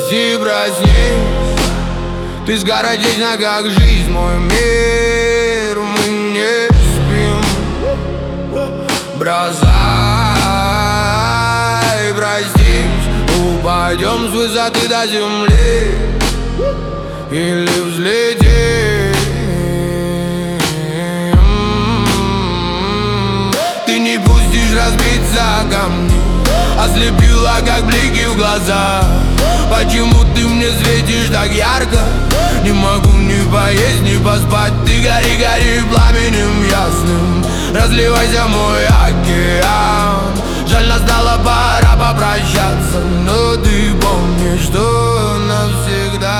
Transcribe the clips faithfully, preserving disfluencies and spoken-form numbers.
Прости, проснись, ты скоротечна, как жизнь, мой мир. Мы не спим, бросай, простись, упадем с высоты до земли или взлетим. Ты не пустишь разбиться камни, ослепила, как блики в глаза. Почему ты мне светишь так ярко? Не могу ни поесть, ни поспать. Ты гори, гори пламенем ясным, разливайся, мой океан. Жаль, настала пора попрощаться, но ты помни, что навсегда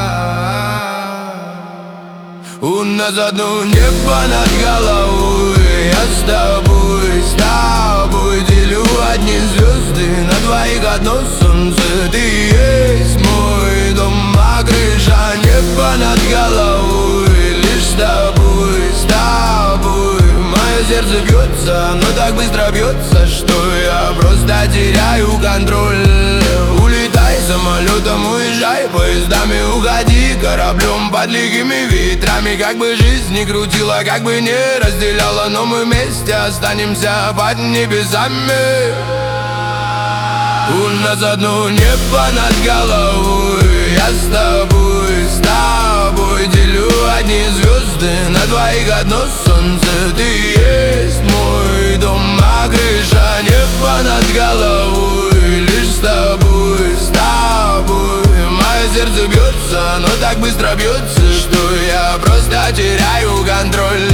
у нас одно небо над головой. Я с тобой, с тобой делю одни звезды, на двоих одно солнце. Ты есть мой дом, а крыша небо над головой. Лишь с тобой, с тобой мое сердце бьется, но так быстро бьется, что я просто теряю контроль. Улетай самолетом, уезжай поездами, уходи кораблем под лихими ветрами. Как бы жизнь не крутила, как бы не разделяла, но мы вместе останемся под небесами. У нас одно небо над головой. Я с тобой, с тобой делю одни звезды, на двоих одно солнце. Ты есть мой дом, а крыша небо над головой. Лишь с тобой, с тобой мое сердце бьется, но так быстро бьется, что я просто теряю контроль.